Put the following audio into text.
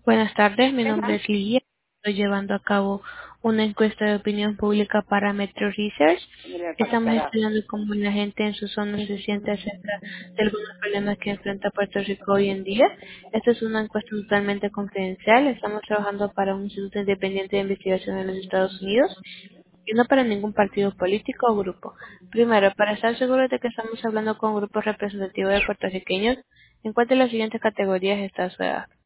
Buenas tardes, mi nombre es Lidia. Estoy llevando a cabo una encuesta de opinión pública para Metro Research. Estamos estudiando cómo la gente en su zona se siente acerca de algunos problemas que enfrenta Puerto Rico hoy en día. Esta es una encuesta totalmente confidencial. Estamos trabajando para un instituto independiente de investigación en los Estados Unidos y no para ningún partido político o grupo. Primero, para estar seguros de que estamos hablando con grupos representativos de puertorriqueños, encuentre las siguientes categorías está su edad.